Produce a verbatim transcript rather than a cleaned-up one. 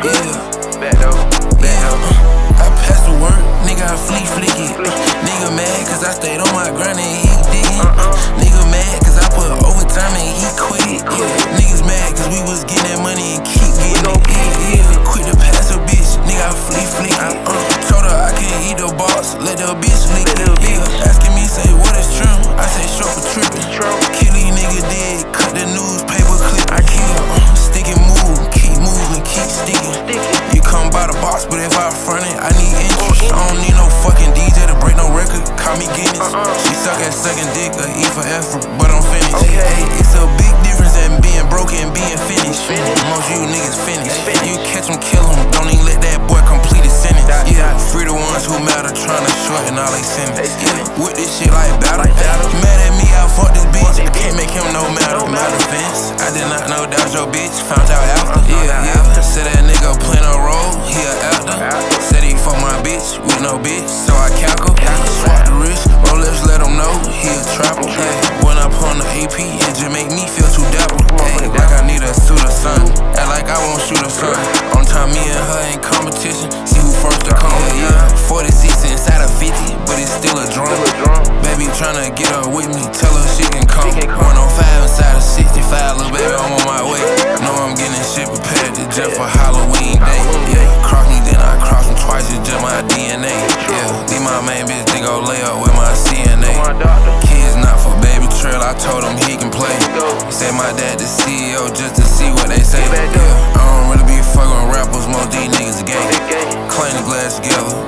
Yeah, back though, back though. Uh, I pass the work, nigga, I fleek flick it. Nigga mad cause I stayed on my grind and he diggin'. Uh, nigga mad cause I put overtime and he quit. Yeah, niggas mad cause we was getting that money and keep getting it. Yeah, yeah. Quit to pass a bitch, nigga, I fleek flick it. Uh, told her I can't eat the box, let the bitch lick it. Yeah, asking me, say, what is trim? I say, short for trippin'. Kill these niggas dead, cut the newspaper clip. I keep uh, stick and move, keep moving, keep sticking. You come by the box, but if I front it, I need interest. I don't need no fucking D J to break no record, call me Guinness. She suck at sucking dick, or eat for effort, but I'm finished. Hey, it's a big difference in being broke and being finished. Most you niggas finished. You catch them, kill them, don't even let that boy complete his sentence. Yeah, free the ones who matter, tryna shorten all they sentence. Yeah, with this shit like battle. You mad at me, I fuck this bitch. I can't make him no matter. Matter fence, I did not know that was your bitch. Found out after. Yeah, yeah. Said that nigga playing a role, he a actor. Said he fuck my bitch with no bitch, so I calcle. Swap the wrist, roll lips, let him know he a trapper. Hey, when I put on the A P, it just make me feel too dapper. Hey, like I need a suit or something. Act like I won't shoot or something. On time, me and her in competition. See who first to come. Yeah, yeah. forty-six inside of fifty, but it's still a drum. Baby tryna get her with me, tell her she can come. one oh five inside of sixty-five, little baby, I'm on my way. Know I'm getting shit prepared to jet for Halloween day. Yeah, cross me, then I cross him twice, it's just my D N A. Yeah, leave my main bitch to go lay up with my C N A. Kids not for baby trail, I told him he can play. He said my dad the C E O just to see what they say. Yeah, I don't really be fucking rappers, most these niggas gay. Clean the glass together.